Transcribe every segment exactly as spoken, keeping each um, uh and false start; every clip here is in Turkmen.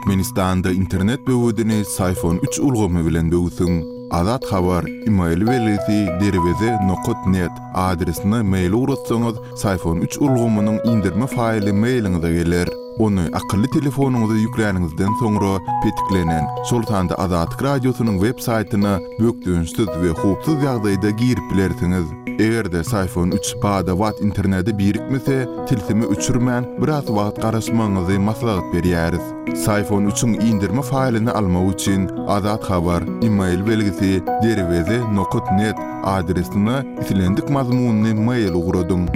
Türkmenistan'da internet böwüdini Sayfon üç ulgamy bilen böwsüň. Azat habar email welisi derweze nokta net adresine mail uratsaňyz Sayfon üç ulgamynyň indirme faýly mailiňize geler. Onu akıllı telefonunuza yükleýäningizden soňra petiklenen Sultanda Azat Radiosynyň web saýtyna bökdüňsiz we hupsuz ýagdaýda girip bilersiňiz. Egerde Sayfon üç bada wat interneti birikmese, tilsimi üçürmän biraz wagt garaşmaňyzy maslahat berýäris. Sayfon üçüň indirme faýlyny almak üçin Azat habar email belgisi derweze nokta net adresine itilendik mazmunny mail ugradyň.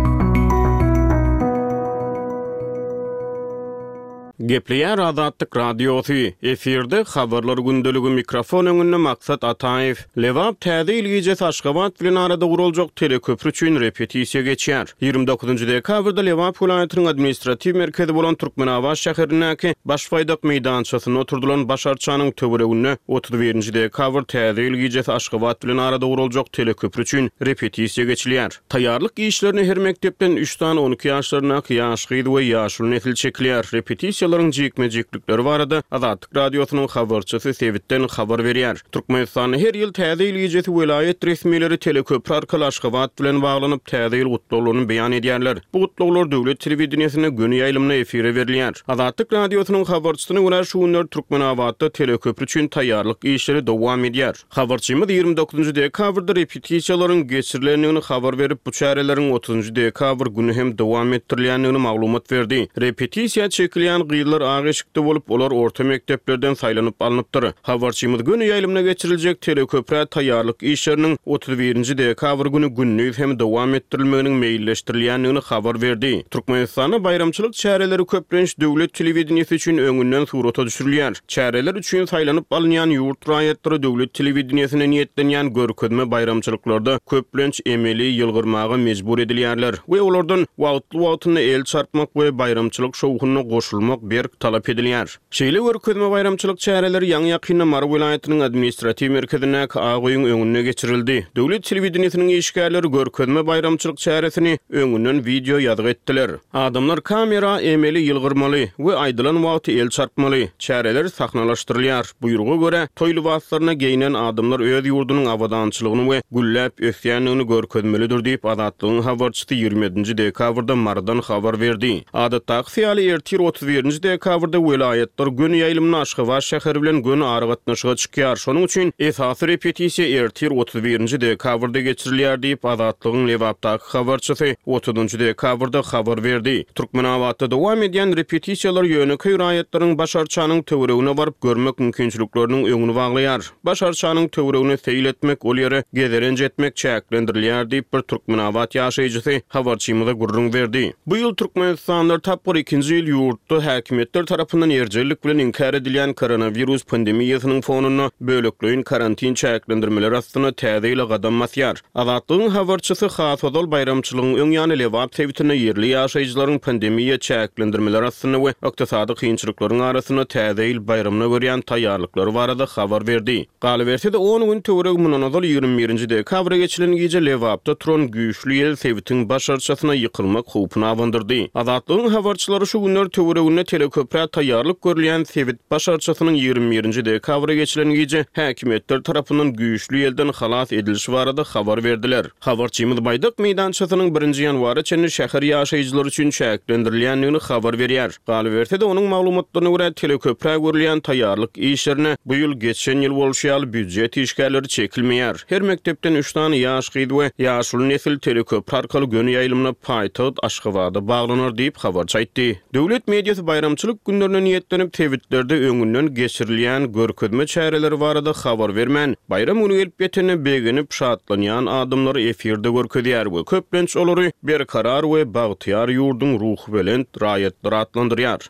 Gepleýär Azatlyk Radiosu. Efirde habarlar gündeligi mikrofon öňünde Maksat Ataýew. Lewap täze ilgijes Aşgabat bilen arada guraljak teleköprü üçin repetisiýa geçýär. ýygrimi dokuzunçy dekabrda Lewap welaýatynyň administrativ merkezi bolan Türkmenabat şäherindäki Başfaýdak meýdançasyna oturdulan Başarçanyň töweregine otuz birinçi dekabr täze ilgijes Aşgabat bilen arada guraljak teleköprü üçin repetisiýa geçilýär. Taýýarlyk işlerini her mekdepden üç tane on iki ýaşlaryna ýaşgydy we ýaşul nesil çekilýär. Repetisiýa jikmejiklikleri barada Azatlyk Radiosynyň habarçysy Sevitden habar berýär. Türkmenistan her ýyl täze ilgijesi welaýet resmileri teleköprü arkaly Aşgabat bilen baglanyp täze ýyl gutluglaryny beýan edýärler. Bu gutluglar döwlet telewizionyna gün ýaýlymyna efire berilýär. Azatlyk Radiosynyň habarçysyna görä şu günler Türkmenabatda teleköprü üçin taýýarlyk işleri dowam edýär. Habarçymyz ýygrimi dokuzunçy dekabrda repetisiýalaryň geçirilendigini habar berip bu çäreleriň otuzunçy dekabr güni hem dowam etdirilýändigini maglumat berdi. Repetisiýa çekilýän ýyllar agyşykda bolup olar orta mekteplerden saýlanyp alınıpdyr. Habarçymyz güni ýaýlymyna geçiriljek teleköprü taýýarlyk işleriniň otuz birinçi dekabr güni günnüz hem dowam etdirilmeginiň meýilleşdirilýändigini habar berdi. Türkmenistana bayramçylyk çäreleri köplenç döwlet telewizionyasy üçin öňünden surata düşürilýär. Çäreler üçin saýlanyp alynýan ýurt raýatlary döwlet telewizionyasına niýetlenýän görkezme bayramçylyklarda köplenç emeli ýylgyrmaga mejbur edilýärler we olardan wagtly-wagtyna el çarpmak we bayramçylyk şowunyna goşulmak berk talap edilýär. Şeýle görkezme bayramçylyk çäreleri ýaňy ýakynda Mar welaýatynyň administrativ merkezine Agaýyň öňüne geçirildi. Döwlet telewizionyanyň işgärleri görkezme bayramçylyk çäresini öňünden video ýadyk etdiler. Adamlar kamera emeli ýylgyrmaly we aýdylan wagty el çarpmaly. Çäreler sahnalaşdyrylýar. Buýruga görä toý libaslaryna geyinen adamlar öz ýurdunyň awadançylygyny we gülläp ösýänligini görkezmelidir diýip Azatlygyň habarçysy ýygrimi ýedinçi dekabrda Mardan habar berdi. Adatda fiýaly ertir otuz birinçi dekabrda welaýatlar gün ýaýlymyna Aşgabat şäheri bilen gün aragatnaşyga çykýar. Şonuň üçin esasy repetisiýa ertir otuz birinçi dekabrda geçirilýär diýip Azatlygyň Lewapdaky habarçysy otuzunçy dekabrda habar berdi. Türkmenabatda dowam edýän repetisiýalar ýöneköy raýatlaryň Başarçanyň töweregine baryp görmek mümkinçilikleriniň öňüni baglaýar. Başarçanyň töweregine seýil etmek, ol ýere gezerenç etmek çäklendirilýär diýip bir Türkmenabat ýaşaýjysy habarçymyza gurrun berdi. Bu ýyl Türkmenistanda tapyr ikinji ýyl ýurtda häkimetler tarapyndan erjellik bilen inkar edilýän koronavirus pandemiýasynyň fonuny bölekleýin karantin çäklendirmeleri astyna täze ýyla gadam masýar. Azatlygyň habarçysy Hasodol bayramçylygyň öň ýany Lewap sewitine ýerli ýaşaýjylaryň pandemiýa çäklendirmeleri astyna we ykdysady kynçylyklaryň arasyna täze ýyl bayramyna görýän taýýarlyklary barada habar berdi. Galaberside on gün töwereg munanazal ýygrimi birinçi dekabra geçilen gece Lewapda turan güýçli ýel sewitiň başarçysyna ýykylmak howpuny awandyrdy. Azatlygyň habarçylary şu günler töweregine teleköprü taýýarlyk görülýän sewit başarçysynyň ýygrimi birinçi dekabra geçilen gece häkimetler tarapyndan güýçli ýelden halas edilişi barada habar berdiler. Habarçymyz Baýdak meýdançasynyň birinçi ýanwary çenli şäher ýaşaýjylary üçin çäklendirilýändigini habar berýär. Galaberside onuň maglumatlaryna görä teleköprü görülýän taýýarlyk işlerine bu ýyl geçen ýyl bolşýaly büdjet işgärleri çekilmeýär. Her mekdepden üç tane ýaşgydy we ýaşul nesil teleköprü arkaly gün ýaýlymyna paýtagat Aşgabada baglanar diýip habarçy aýtdy. Döwlet mediýasy bayramçylyk günlerine niýetlenip tewitlerde öňünden geçirilýän görkezme çäreleri barada habar bermän. Bayram güni gelip ýetene begenip şatlanýan adamlar efirde görkezýär we köplenç olary berkarar we bagtyar ýurduň ruhy bilen raýatlary atlandyrýar.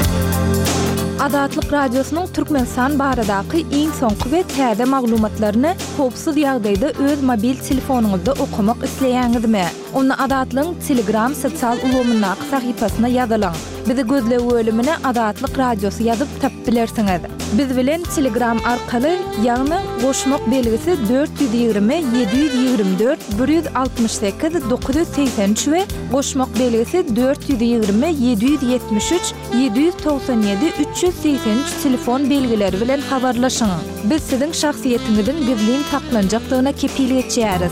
Azatlyk Radiosynyň Türkmenistan baradaky iň soňky we täze maglumatlaryny howpsuz ýagdaýda öz mobil telefonuňyzda okumak isleýäňizmi? Onu Azatlygyň Telegram sosial ulgamynyň sahypasyna ýazylaň. Bizi gözle bölümine Azatlyk Radiosu ýazyp tapyp bilersiňiz. Biz bilen Telegram arkaly ýagny goşmak belgisi dört yüz ýygrimi yedi yüz ýygrimi dört bir yüz altmış sekiz dokuz yüz seksen üç we goşmak belgisi dört yüz ýygrimi yedi yüz yetmiş üç yedi yüz toksan ýedi üç yüz seksen üç telefon belgileri bilen habarlaşyň. Biz siziň şahsiýetiňizden gizlin saklanjakdygyna kepillik etýäris.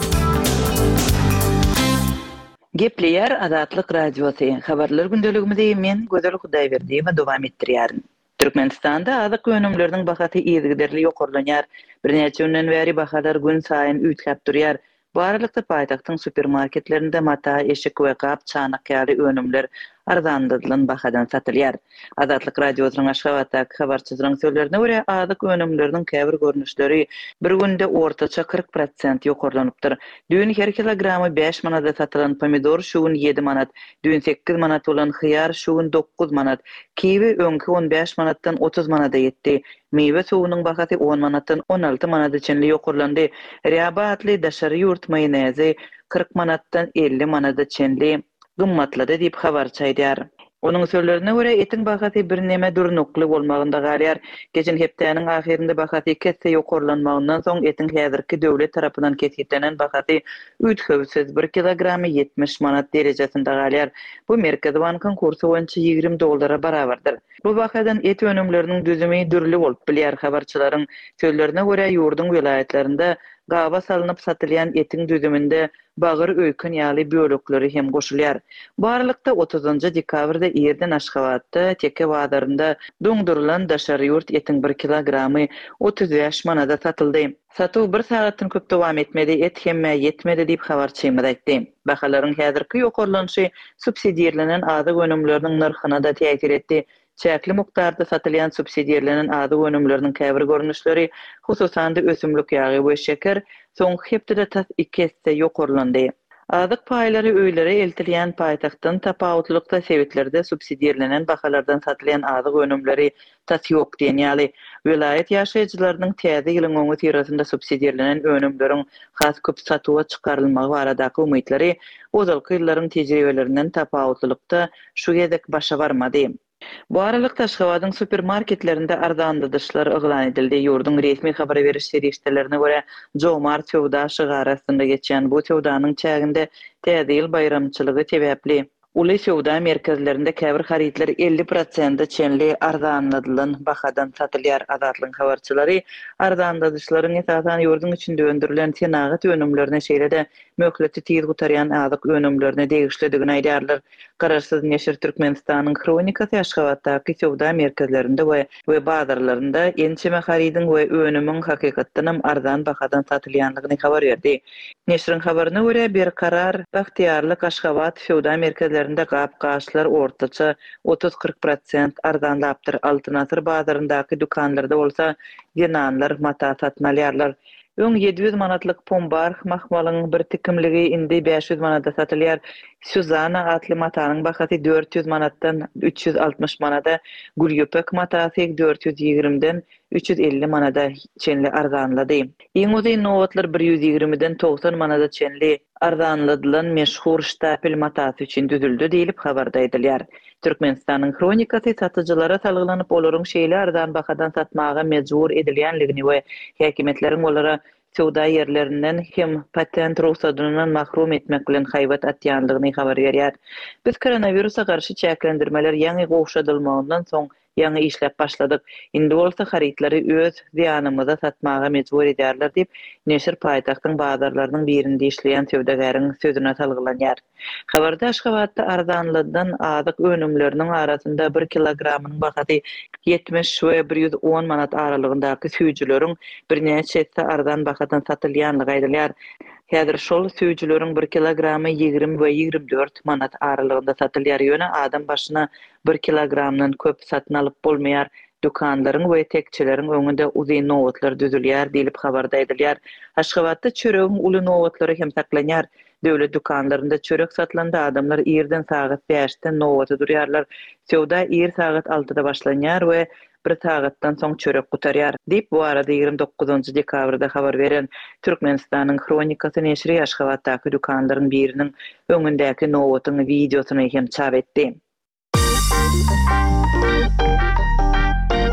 Gepleýär Azatlyk Radiosu. Habarlar gündeligimizde men Gözel Hudaýberdiýewa dowam etdirýärin. Türkmenistanda azyk önümleriniň bahaty ýygyderli ýokurlanýar. Birnäçe günden bäri bahalar gün saýyn üýtlep durýar. Barlykda paýtagtyň supermarketlerinde mata, eşik we gap, çanak ýaly önümler arzandyrylan bahadan satylýar. Azatlyk Radiosynyň Aşgabatdaky habarçylaryň sözlerine görä, azyk önümleriniň käbir görnüşleri bir günde ortaça kırk prosent ýokurlanypdyr. Düň her kilogramy beş manada satylan pomidor şu gün yedi manat, düň sekiz manat bolan hyýar şu gün dokuz manat, kiwi öňki on beş manatdan otuz manada ýetdi. Meywe suwunyň bahaty on manatdan on alty manada çenli ýokurlandy. Riýabatly daşary ýurt maýonezi kırk manatdan elli manada çenli gymmatlady diýip habar çaýdýar. Onun sözlerine göre etiň bahaty bir neme durnukly bolmagynda galýar. Geçen hepdeniň ahirinde bahaty kesse ýokurlanmagyndan soň etiň häzirki döwlet tarapyndan kesýetilen bahaty üýtgewsiz bir kilogramy yetmiş manat derejesinde galýar. Bu Merkez Bankyň kursy boýunça ýygrimi dollara barabardyr. Bu bahadan et önümleriniň düzümi dürli bolup bilýär. Habarçylaryň sözlerine göre ýurdun vilayetlerinde gaba salınıp satylýan etiň düzüminde bagyr öýkün ýaly bölekleri hem goşulýar. Barlykda otuzunçy dekabrda Ýerden Aşgabatda Teke bazarynda doňdurulan daşary ýurt etiň bir kilogramy otuz beş manada satyldy. Satuw bir sagatdan köp dowam etmedi, et hemme ýetmedi diýip habarçymyz aýtdy. Bahalaryň häzirki ýokurlanşy subsidiýerlenen azyk önümleriniň narhyna da täsir etdi. Çäkli mukdarda satylýan subsidiýerlenen azyk önümleriniň käbir görnüşleri, hususan da ösümlik ýagy we şeker, soňky hepde tas iki hisse ýokurlandy. Azyk paýlary öýlere eltilýän paýtagtdan tapawutlykda sebetlerde subsidiýerlenen bahalardan satylýan azyk önümleri tas ýok diýen ýaly vilayet ýaşaýjylarynyň täze ýylyň öňü tirasynda subsidiýerlenen önümleriň has köp satuwa çykarylmagy baradaky umytlary ozalky ýyllaryň tejribelerinden tapawutlykda şu gezek başa barmady. Bu aralykda Aşgabatyň supermarketlerinde arzandydyşlar yglan edildi. Ýurdun resmi habar beriş serişdelerine görä, Jomart Sowda şygarasynda geçen bu sowdanyň çäginde täze ýyl bayramçylygy sebäpli uly sowda merkezlerinde käbir haritler elli prosent çenli arzanladylan bahadan satylýar. Azatlyk habarçylary arzandyşlaryň esasan ýurdun içinde öndürilen senagat önümlerine şeýlede möhleti tiz gutaryan azyk önümlerine degişledigini aýdýarlar. Kararsyz Neşir Türkmenistanyň kronikasy Aşgabatdaky sowda merkezlerinde we we bazarlarynda ençeme haridiň we önümüň hakykatdanam arzan bahadan satylýanlygyny habar berdi. Neşiriň habaryna görä bir karar bagtyarlyk Aşgabat sowda merkezlerinde gap-gaşlar ortaça otuz kırk prosent arzanlapdyr. Altynasır bazaryndaky dukanlarda bolsa ýynanlar mata satmalýarlar. Öň yedi yüz manatlyk pombar mahmalyň bir tikimligi indi beş yüz manada satylýar. Suzana atly matanyň bahaty dört yüz manatdan üç yüz altmış manada, gulýöpek matasy dört yüz ýygriminden üç yüz elli manada çenli arzanlady. Iň uzy nowatlar bir yüz ýygriminden toksan manada çenli arzanladylan meşhur Stapel matasy üçin düzüldi diýilip habarda edilýär. Türkmenistanyň kronikasy satyjylara salgylanyp olaryň şeýle arzan bahadan satmaga mejbur edilýänligini we häkimetleriň olara sowda ýerlerinden hem patent ruhsatynyň mahrum etmek bilen haýbat atýanlygyny habar berýär. Biz koronawirusa garşy çäklendirmeler ýaňy gowşadylmagyndan soň ýaňy işläp başladyk. Indi bolsa haritlary öz ziýanymyza satmaga mejbur edýärler diýip Neşir paýtagtyň bazarlarynyň birinde işleýän sowdagäriň sözüne salgılanýar. Habarda Aşgabatda arzanladylan azyk önümleriniň arasynda bir kilogramynyň bahaty yetmiş we bir yüz on manat aralygyndaky süýjüleriň birnäçesi arzan bahadan satylýanlygy aýdylýar. Häzir şol süýjüleriň bir kilogramy ýygrimi we ýygrimi dört manat aralygynda satylýar. Ýöne adam başyna bir kilogramdan köp satyn alyp bolmaýar. Dukanlaryň we tekçileriň öňünde uzy nowatlar düzülýär diýilip habarda edilýär. Aşgabatda çöregiň uly nowatlary hem saklanýar. Döwlet dukanlarynda çörek satylanda adamlar ýerden sagat beşden nowaty durýarlar. Sowda ýer sagat altıda başlanýar we bir sagatdan soň çörek gutarýar diýip bu arada ýygrimi dokuzunçy dekabrda habar beren Türkmenistanyň kronikasy neşri Aşgabatdaky dukanlaryň biriniň öňündäki nowatyň videosyny hem çap etdi.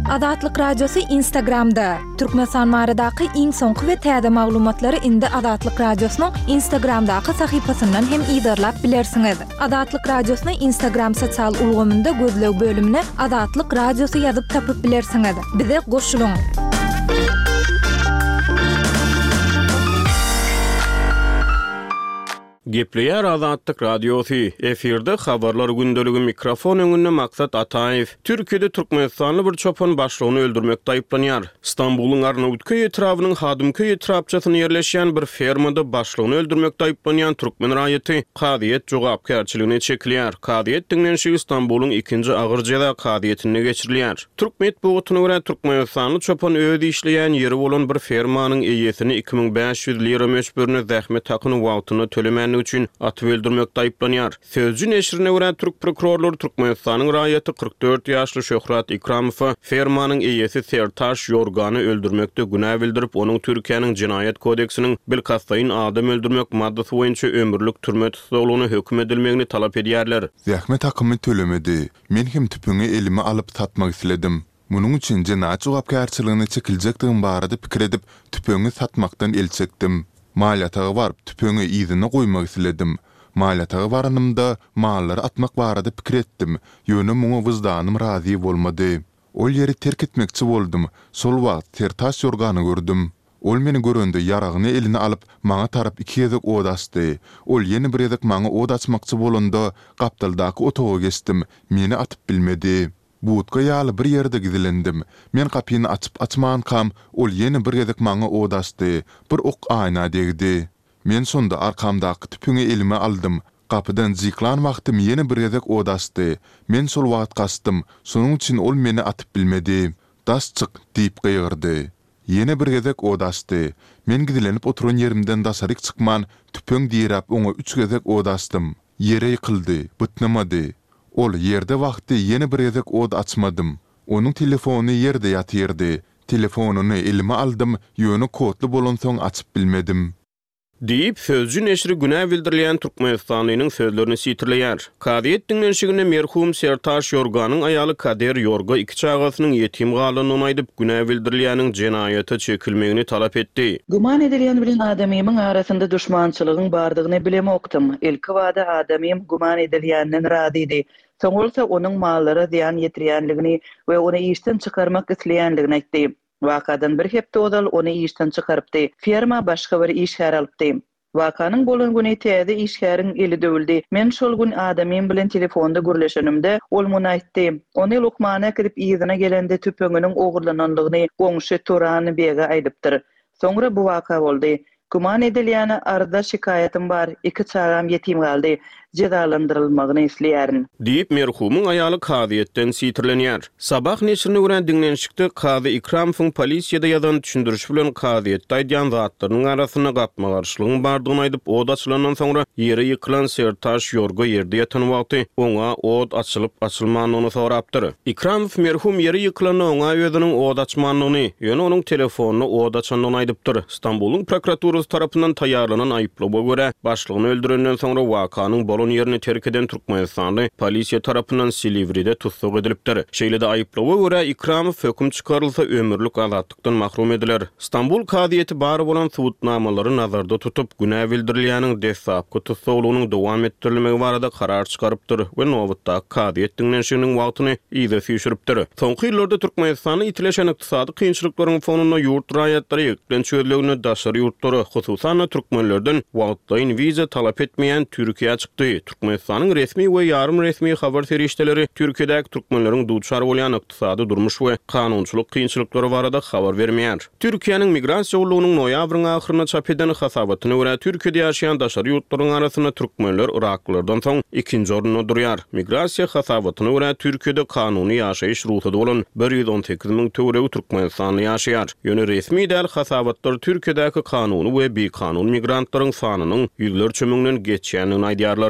Azatlyk Radiosu Instagramda. Türkmenistan baradaky iň soňky we täze maglumatlary indi Azatlyk Radiosynyň Instagramdaky sahypasyndan hem ýa-da bilersiňiz. Azatlyk Radiosynyň Instagram sosial ulgamynda gözleg bölümine Azatlyk Radiosu ýazyp tapyp bilersiňiz. Bize goşulyň. Gepleýär Azatlyk Radiosu efirde habarlar gündöligi mikrofon öňünde Maksat Ataýew. Türkiýede Türkmenistanly bir çopan başlygyny öldürmekde aýplanýar. İstanbulyň Arnavutköy etrawynyň Hadymköy etrapçasyna ýerleşýän bir fermada başlygyny öldürmekde aýplanýan türkmen raýaty Kadyet jogapkärçiligine çekilýär. Kadyet diňlenşigi İstanbulyň ikinji agyr jeda kadyetine geçirilýär. Türkmet bogutyna görä Türkmenistanly çopan öýde işleýän ýeri bolan bir fermanyň eýesini iki ming beş ýüz lira meşberine zähmet hakyny wagtyna tölemän üçün atyp öldürmekde aýplanýar. Sözcü neşrine görä Türk prokurorlary Türkmenistanyň raýaty kırk dört ýaşly Şöhrat Ikramowy fermanyň eýesi Sertaş Yorgany öldürmekde günä bildirip onuň Türkiýanyň Jinaýat kodeksiniň bilkastaýyn adam öldürmek maddasy boýunça ömürlük türme tutulmagyny hökm edilmegini talap edýärler. Zähmet hakymy tölemedi. Men hem tüpüňi elime alyp satmak isledim. Munuň üçin jinaýat jogapkärçiligine çekiljekdigim barada pikir edip tüpüňi satmakdan el çekdim. Maliyataga barıp tüpöňe ýzyny goýmak isledim. Maliyataga baranymda mallary atmak barada pikir etdim. Ýöne muňa wyzdanym razy bolmady. Ol ýeri terk etmekçi boldum. Sol wagt Sertaş Yorgany gördüm. Ol meni görende ýaragyny eline alyp maňa tarap iki ýezek od açdy. Ol ýeni bir ýezek maňa od açmakçy bolanda gapdaldaky otaga geçdim. Meni atyp bilmedi. Buğutga ýaly bir ýerde gidilendim. Men kapyny açyp açman kam, ol ýene bir gezek maňa od açdy. Bir ok aýna degdi. Men sonda arkamdaky tüpüňi elime aldım. Kapydan zyklan wagtym ýene bir gezek od açdy. Men sol wagt gastym. Şonuň üçin ol meni atyp bilmedi. Das çyk diýip gıýgyrdy. Ýene bir gezek od açdy. Men gidilenip oturan ýerimden dasaryk çykman, tüpüň diýerap oňa üç gezek od açdym. Ýere ýykyldy, bütnemedi. Ol yerde wagty ýene bir gezek od açmadım. Onuň telefony yerde ýatyrdy. Telefonuny elime aldım, ýöne kodly bolan soň açyp bilmedim. Diýip sözcü neşri günä bildirilýän Türkmenistanyň sözlerini sitirleýär. Kadyet diňlenşigine merhum Sertaş Yorganyň aýaly Kader Yorga iki çagasynyň ýetim galynyny aýdyp günä bildirilýäniň jenaýata çekilmegini talap etdi. Guman edilýän bilen adamyň arasynda düşmançylygyň bardygyny bilemokdym. Ilki wada adamym guman edilýänden razy idi. Soňulsa onuň mallary ziýan ýetirýänligini we ony işden çykarmak isleýänligini aýtdy. Wakadan bir hepde odal ony işden çykarypdy. Firma başga bir iş alypdy. Wakanyň bolan güni täze işgäriň eli döwüldi. Men şol gün adamym bilen telefonda gürleşenimde ol muny aýtdy. Ony Lukmana kirip ýyzyna gelende tüpüňiniň ogurlananlygyny goňşy Turany bege aýdypdyr. Soňra bu waka boldy. Guman edilýäne arada şikayetim bar, iki çagam ýetim galdy. Cezalandyrylmagyny isleýärin. Diýip merhumyň aýaly Kadyetden sitirlenýär. Sabah neşrine görän diňlenşikde Kady Ikramowyň polisiýada ýazan düşündürüş bilen Kadyetde aýdýan zatlarynyň arasyna gatma garşylygyň bardygyny aýdyp od açylandan soňra ýere ýykylan Sertaş Yorga ýerde ýatan wagty oňa od açylyp açylmanyny sorapdyr. Ikramow merhum ýere ýykylan oňa özüniň od açmanlygyny, ýöne onuň telefonuny od açandygyny aýdypdyr. İstanbulyň prokuraturasy tarapyndan taýýarlanan aýplawa görä başlygyny öldürenden soňra wakanyň bolon ýerini terk eden Türkmenistanly polisiýa tarapyndan Silivri'de tutsuk edilipdir. Şeýle-de aýplawa görä Ikramow hökm çykarylsa ömürlük azatlykdan mahrum ediler. İstanbul Kadyeti bary bolan subutnamalary nazarda tutup günä bildirilýäniň desapky tutsuglugynyň dowam etdirilmegi barada karar çykarypdyr we nowatda Kadyet diňlenşiginiň wagtyny ýa-da süýşüripdir. Soňky ýyllarda Türkmenistany itileşen ykdysady kynçylyklaryň fonuna ýurt raýatlary ýeklen çözlegine daşary ýurtlary, hususan türkmenlerden wagtdaýyn wiza talap etmeýän Türkiýe çykdy. Türkmenistanyň resmi we ýarym resmi habar serişdeleri Türkiýedäki türkmenleriň duçar bolýan ykdysady durmuş we kanunçylyk kynçylyklary barada habar bermeýär. Türkiýanyň migrasiýa ulugynyň noýabryň ahyryna çap eden hasabatyna görä Türkiýede ýaşaýan daşary ýurtlaryň arasyna türkmenler Iraklardan soň ikinji orunda durýar. Migrasiýa hasabatyna görä Türkiýede kanuny ýaşaýyş ruhsady bolan bir ýüz on sekiz miň töwereg türkmenistany ýaşaýar. Ýöne resmi däl hasabatlar Türkiýedäki kanuny we bir kanun migrantlaryň sanynyň ýüzlerçe miňden geçýänini aýdýarlar.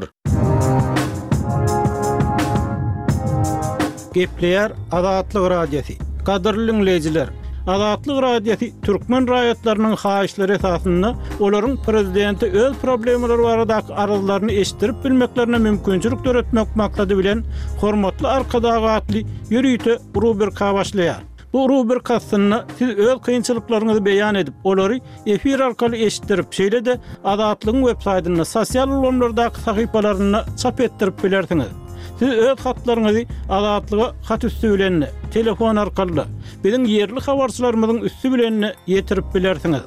Gepleýär Azatlyk Radiosu. Gadyrly dinleýijiler, Azatlyk Radiosu türkmen raýatlarynyň haýyşlary esasynda olaryň prezidenti öz problemleri baradaky arazylaryny eşitdirip bilmeklerine mümkinçilik töretmek maksady bilen hormatly arkadagy atly ýürüýte rubrika başlaýar. Bu rubrikasyny siz öz kynçylyklaryňyzy beýan edip, olary efir arkaly eşitdirip, şeýle de Adatlygyň websaýtyna, sosial ulanlardaky sahypalaryna çap etdirip bilersiňiz. Siz öz hatlaryňyzy Adatlyga hat üstü bilen, telefon arkaly, biziň yerli habarçylarymyzyň üstü bilen ýetirip bilersiňiz.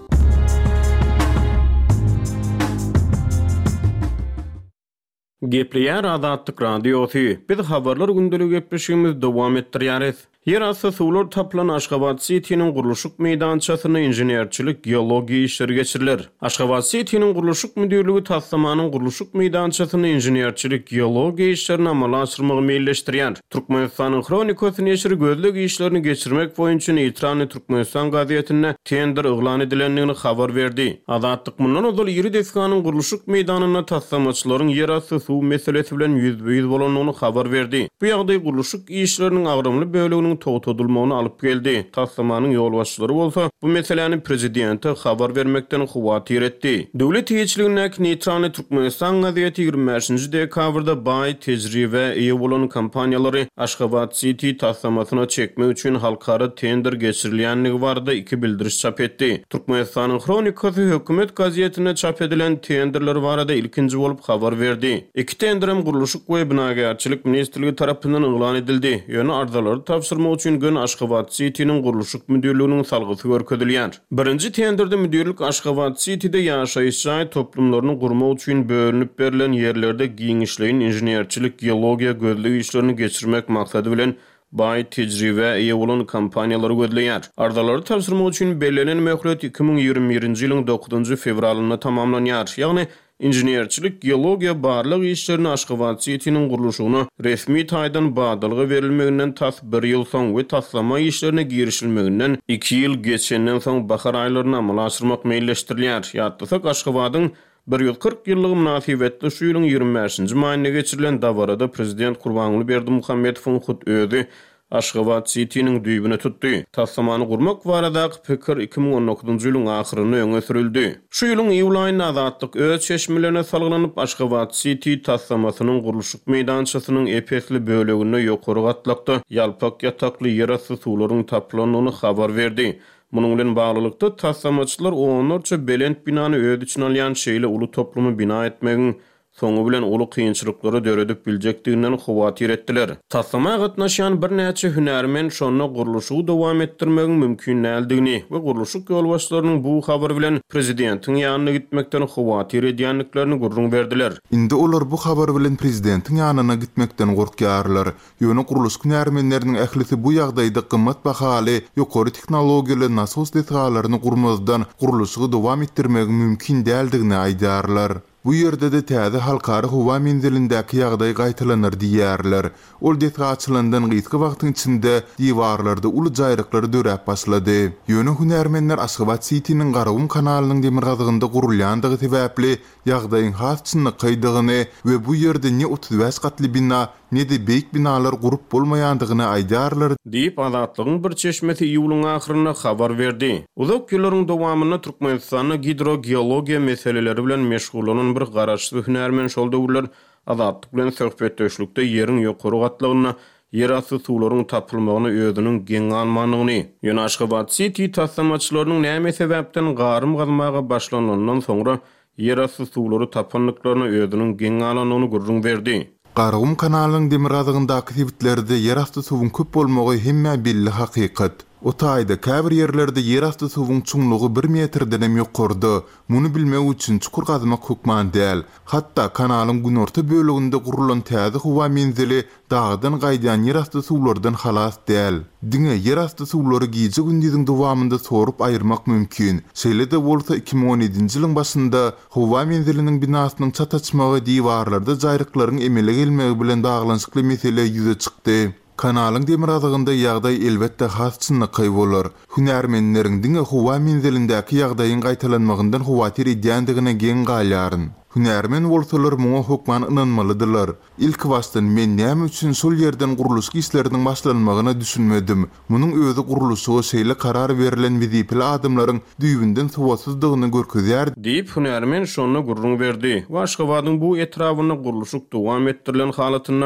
Gepleýär Adatlyk radiosy. Biz habarlar gündelik gepleşigimiz dowam etdirýäris. Yer asy suwlar taplan Aşgabat City'niň guruluşyk meýdançasyna inženerçilik, geologiýa işleri geçiriler. Aşgabat City'niň guruluşyk müdürligi taslamanyň guruluşyk meýdançasyna inženerçilik, geologiýa işlerini amala aşyrmagy meýilleşdirýär. Türkmenistanyň Kronikasy neşri gözlük işlerini geçirmek boýunça Neytrany Türkmenistan gazetine tender uglan edilendigini habar berdi. Adatlyk mundan ozal ýeri deskanyň guruluşyk meýdanyna taslamaçylaryň yer asy suw meselesi bilen ýüzbe-ýüz bolanyny habar berdi. Bu ýagdaý guruluşyk işleriniň agrymly böleginiň togutulmagyny alyp geldi. Taslamanyň ýolbaşçylary bolsa, bu meseleni prezidenti habar vermekden huwatyr etdi. Döwlet ýetirligine Neytrany Türkmenistan gazeti ýygrimi beşinji dekabrda baý tejribe eýe bolan kompaniýalary Aşgabat City taslamasyna çekmek üçin halkara tender geçirilýänligi barada iki bildiriş çap etdi. Türkmenistanyň Kronikasy hökümet gazetine çap edilen tenderler barada ilkinji bolup habar berdi. İki tenderem guruluşyk we binagarçylyk ministrligi tarapyndan uglan edildi. Ýöne ardalary tapşyrma üçin gün Aşgabat City'niň guruluşyk müdürliginiň salgysy görkezilýär. Birinji tenderde müdürlik Aşgabat City'de ýaşaýyş toplumlaryny gurmak üçin bölünip berilen ýerlerde giňişleýin inženerçilik, geologiýa gözlegi işlerini geçirmek maksady bilen baý tejribe eýe bolan kompaniýalary gözleýär. Ardalary tapşyrmak üçin belirlenen möhlet iki ming ýygrimi birinji ýylyň dokuzunji fevralyna tamamlanýar. Ýagny inženerçilik, geologiýa barlyk işlerini Aşgabat City'niň guruluşyny resmi taýdan badalga berilmeginden tas bir ýyl soň we taslama işlerine girişilmeginden iki ýyl geçenden soň bahar aýlaryna amala aşyrmak meýilleşdirilýär. Ýatdysak Aşgabatyň bir ýüz kırk ýyllygy münasibetli şu ýylyň ýygrimi beşinji maýyna geçirilen dawarada prezident Gurbanguly Berdimuhammedowyň hut özi Aşgabat City'niň düýbüne tutdy. Taslamany gurmak baradaky pikir iki ming on dokuzunji ýylyň ahyryna öňe sürildi. Şu ýylyň iýul aýyna Adatlyk öz çeşmelerine salgylanyp Aşgabat City taslamasynyň guruluşyk meýdançasynyň epesli bölegine ýokary gatlakda ýalpak ýatakly yer asty suwlaryň tapylanyny habar berdi. Munun bilen baglykda taslamaçylar onlarça belent binany öz içine alýan şeýle uly toplumy bina etmegiň soňu bilen uly kynçylyklary döredip biljekdiginden huwatyr etdiler. Taslama gatnaşan bir näçe hünärmen şonu guruluşy dowam etdirmegi mümkin näldigi we guruluşyk ýolbaşçylarynyň bu habar bilen prezidentiň ýanyna gitmekden huwatyr edýänliklerini gurrun berdiler. Indi olar bu habar bilen prezidentiň ýanyna gitmekden gorkýarlar. Ýöne guruluşyk hünärmenleriň ählisi bu ýagdaýda gymmat bahaly ýokary teknologiýaly nasos detgallaryny gurmazdan guruluşy dowam etdirmegi mümkin däldigini aýdarlar. Bu ýerde de täze halkary howa menzilindäki ýagdaý gaýtalanır diýärler. Ol detga açylandan gysga wagtyň içinde diwarlarda uly jaýryklar döräp başlady. Ýöne hünärmenler Aşgabat City'niň Garawum kanalynyň demir gazygynda gurulýandygy sebäpli ýagdaýyň hasçyny kaydygyny we bu ýerde ne otuz beş gatly bina ne de beýik binalar gurup bolmaýandygyny aýdarlar diýip Adatlygyň bir çeşmesi ýylyň ahyryna habar berdi. Uzak ýyllaryň dowamyna Türkmenistanyň hidrogeologiýa meseleleri bilen meşgul bir garaşly hünärmen şol döwürler Adatlyk bilen söhbetdeşlikde ýeriň ýokary gatlygyna yer asty suwlaryň tapylmagyny özüniň geň almanyny ýöne Aşgabat City taslamaçylarynyň näme sebäpden garym gazmaga başlanandan soňra yer asty suwlary tapylnyklaryny özüniň geň alanyny gurrun berdi. Garawum kanalynyň demir gazygyndaky sebäplerde yer asty suwuň köp bolmagy hemme belli hakykat. O taýda käbir ýerlerde yer asty suwuň çuňlugy bir metrden hem ýokardy. Muny bilmek üçin çukur gazmak hukman däl. Hatda kanalyň günorta böleginde gurulan täze howa menzili dağdan gaýdan yer asty suwlardan halas däl. Diňe yer asty suwlary giýje gündüziň dowamında sorup aýyrmak mümkin. Şeýle de bolsa iki ming on ýedinji ýylyň başynda howa menziliniň binasynyň çataçmagy diwarlarda jaýryklaryň emele gelmegi bilen daglanşykly mesele ýüze çykdy. Kanalyň demir azygynda ýagdaý elbetde hasçynlyky bolar. Hünärmenleriň diňe howa menzilindäki ýagdaýyň gaýtalanmagyndan huwatyr edýändigine geň galýaryn. Hünärmen bolsalar muňa hukman ynanmalydylar. İlk wastan men näme üçin şol ýerden guruluş işleriniň başlanmagyna düşünmedim. Munyň özü guruluşy şeýle karar berilen wezipeli adamlaryň düýbünden suwasızdygyny görkezýär diýip hünärmen şonu gurrun berdi. Aşgabatyň bu etrawyny guruluşyk dowam ettirilen halatyna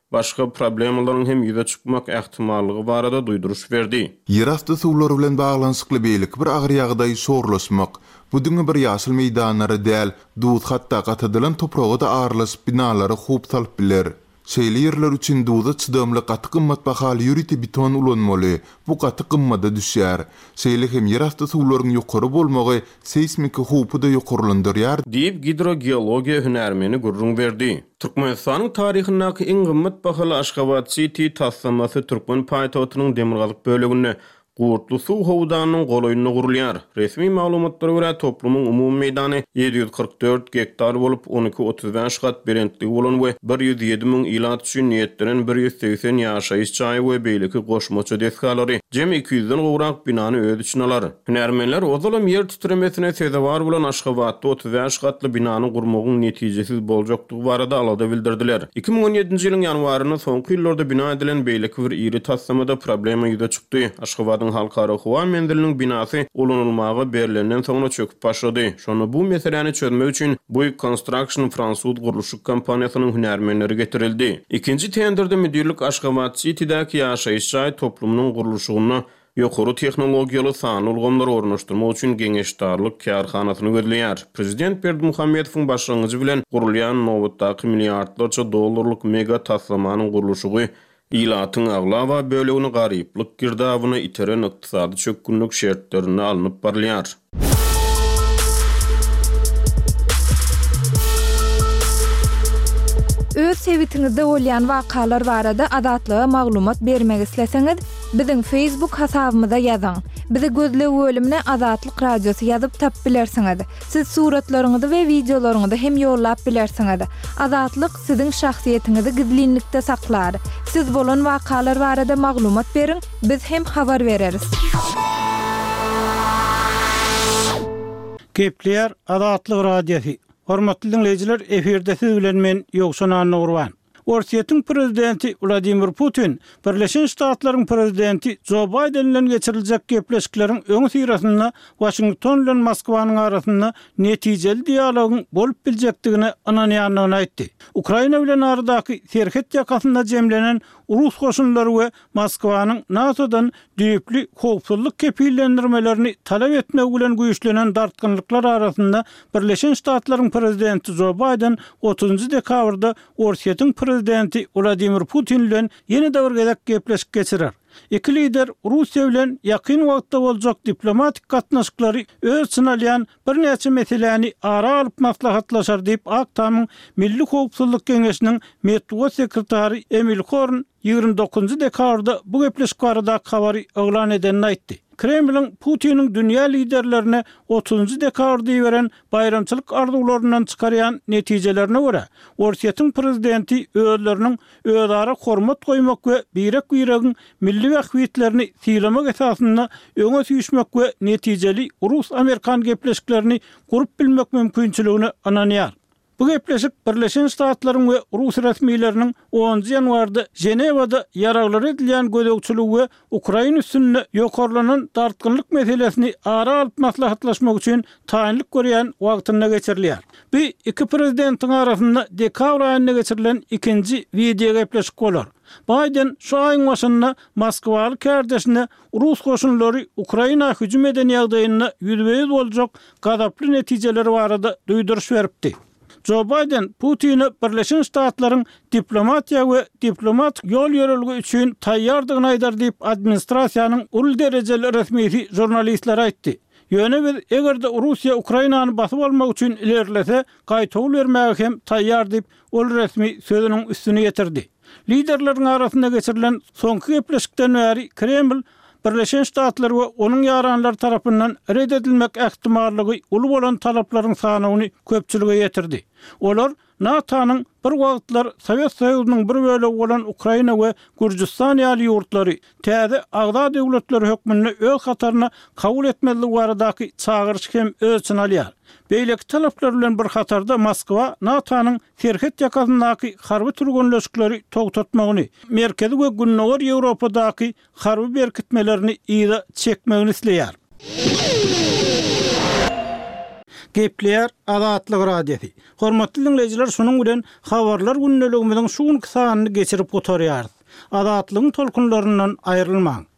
başga problemlaryň hem ýüze çykmak ähtimallygy barada duýduruş berdi. Ýerasty suwlary bilen baglanyşykly beýlik bir agyr ýagdaý sorlaşmak, bu diňe bir ýaşyl meýdanlary däl, duýut hatda gatydylan topraga da arlaşyp binalary hup salyp biler. Şeýle ýerler üçin duýda çydamly gaty gymmat bahaly ýüriti beton ulanmaly. Bu gaty gymmada düşýär. Şeýle hem ýerasty suwlaryň ýokary bolmagy seismik hupy da ýokarlandyrýar diýip hidrogeologiýa hünärmeni gurrun berdi. Türkmenistanyň taryhyndaky iň gymmat bahaly Aşgabat City taslamasy Türkmen paýtagtynyň demirgalyk böleginde Gurtlu suw howdanynyň golaýyna gurulýar. Resmi maglumatlara görä toplumyň umumy meýdany yedi ýüz kırk dört gektar bolup on iki otuz beş gat berentli bolan we bir ýüz ýedi miň ilat üçin niýetlenen bir ýüz seksen ýaşaýyş çaý we beýleki goşmaça deskalary jem iki ýüzden gowrak binany öz üçin alar. Hünärmenler ozalam ýer titremesine sebäp bolan Aşgabatda otuz beş gatly binany gurmagyň netijesiz boljakdygy barada alada bildirdiler. iki miň on ýedinji ýylyň ýanwaryna soňky ýyllarda bina edilen beýleki bir iri taslamada problema ýüze çykdy. Aşgabat halkara howa mendiliniň binasy ulanylmagy berilenden soňra çöküp başlady. Şonu bu meseleni çözmek üçin Bouygues Construction fransuz guruluşyk kompaniýasynyň hünärmenleri getirildi. İkinji tenderde müdürlük Aşgabat City'däki ýaşaýyş çaý toplumynyň guruluşygyna ýokary tehnologiýaly sany ulgamlar ornaşdyrmak üçin geňeşdarlyk karhanasyny gözleýär. Prezident Berdimuhammedowyň başlangyjy bilen gurulýan nowatdaky milliardlarça dollarlyk mega taslamanyň guruluşy İlatyň agla we bölegini garyplyk girdawyny iteren ykdysady çökgünlük şertlerini alınıp barlýar. Öz sebitiňizde bolýan wakalar barada adatlyga maglumat bermek isleseňiz, biziň Facebook hasabymyza ýazyň. Bizi gözle bölümine Azatlyk Radiosu ýazyp tap bilersiňiz. Siz suratlaryňyzy we videolaryňyzy hem ýollap bilersiňiz. Azatlyk siziň şahsiýetiňizi gizlinlikde saklar. Siz bolan wakalar barada maglumat beriň, biz hem habar bereriz. Gepler Azatlyk Radiosu. Hormatly dinleyijiler, eferde siz bilen men Ýogşan Anurwan. Orsiýetiň prezidenti Vladimir Putin, Birleşen Ştatlaryň prezidenti Joe Biden bilen geçiriljek gepleşikleriň öňü sirasyna Washington bilen Moskwanyň arasynda netijeli dialogyň bolup biljekdigini ananýanyny aýtdy. Ukraina bilen aradaky serhet ýakasynda jemlenen Rus goşunlary we Moskwanyň NATO'dan düýpli howpsuzlyk kepillendirmelerini talap etmek bilen güýçlenen dartgynlyklar arasynda Birleşen Ştatlaryň prezidenti Joe Biden otuzunçy dekabrda Orsiýetiň prezidenti Vladimir Putin bilen ýene dowr gezek gepleşik geçirer. Iki lider Russiýa bilen ýakyn wagtda boljak diplomatik gatnaşyklary öz sınalyan bir näçe meseleni ara alyp maslahatlaşar diýip Aktamyň Milli Howpsuzlyk Geňeşiniň Metbuat sekretary Emil Horn ýygrimi dokuzunçy dekabrda bu gepleşik barada habary oglan edenini aýtdy. Kremlin Putin'in dünya liderlerine otuzunçy dekabrda beren bayramçylyk arzuwlaryndan çykarýan netijelerine görä, Orsiýetiň prezidenti özleriniň özara hormat goýmak we birek ýüregiň milli wahwitlerini sylamak esasynda öňe süýşmek we netijeli Rus-Amerikan gepleşiklerini gurup bilmek mümkinçiligini ananýar. Bu gepleşik Birleşen Ştatlaryň we Rus resmiýetleriniň onunçy ýanwarda Jenewada ýaraglar edilen gödekçilik we Ukraina üstünde ýokarlanan dartgynlyk meselesini ara alyp maslahatlaşmak üçin taýinlik görýän wagtyna geçirilýär. Bu iki prezidentiň arasynda dekabr aýynda geçirilen ikinji video gepleşik bolar. Biden şu aýyň başynda Moskwaly kärdeşine Rus goşunlary Ukraina hüjüm eden ýagdaýyna ýüzbeýiz boljak gazaply netijeleri barada duýduruş beripdi. Joe Biden Putin'i Birleşen Ştatlaryň diplomatiýa we diplomat ýol ýörelgi üçin taýýardygyny aýdar diýip administrasiýanyň ul derejeli resmi jurnalistlere aýtdy. Ýöne biz egerde Russiýa Ukrainany basyp almak üçin ilerlese gaýtaw bermäge hem taýýar diýip ol resmi sözüniň üstüne getirdi. Liderleriň arasynda geçirilen soňky gepleşikden bäri Kreml Birleşen Ştatlar we onuň ýaranlary tarapyndan reddedilmek ähtimallygy uly bolan talaplaryň sanawyny köpçülige ýetirdi. Olar NATO'nyň bir wagtlar Sowet Soýuzynyň bir bölegi bolan Ukraina we Gürjistan ýaly ýurtlary täze agda döwletleri hökmüni öz hataryna kabul etmeli baradaky çağırış hem ölçün alýar. Beýleki talaplar bilen bir hatarda Moskwa NATO'nyň serhet ýakasyndaky harby türgünleşikleri togtatmagyny, merkezi we günnäwar Ýewropadaky harby berkitmelerini ýa çekmegini isleýär. Gepleýär Azatlyk radiosi. Hormatly dinleyijiler, şonuň bilen habarlar gündeligimiziň şu günkü sanyny geçirip oturýarys. Azatlygyň tolkunlaryndan aýrylmaň.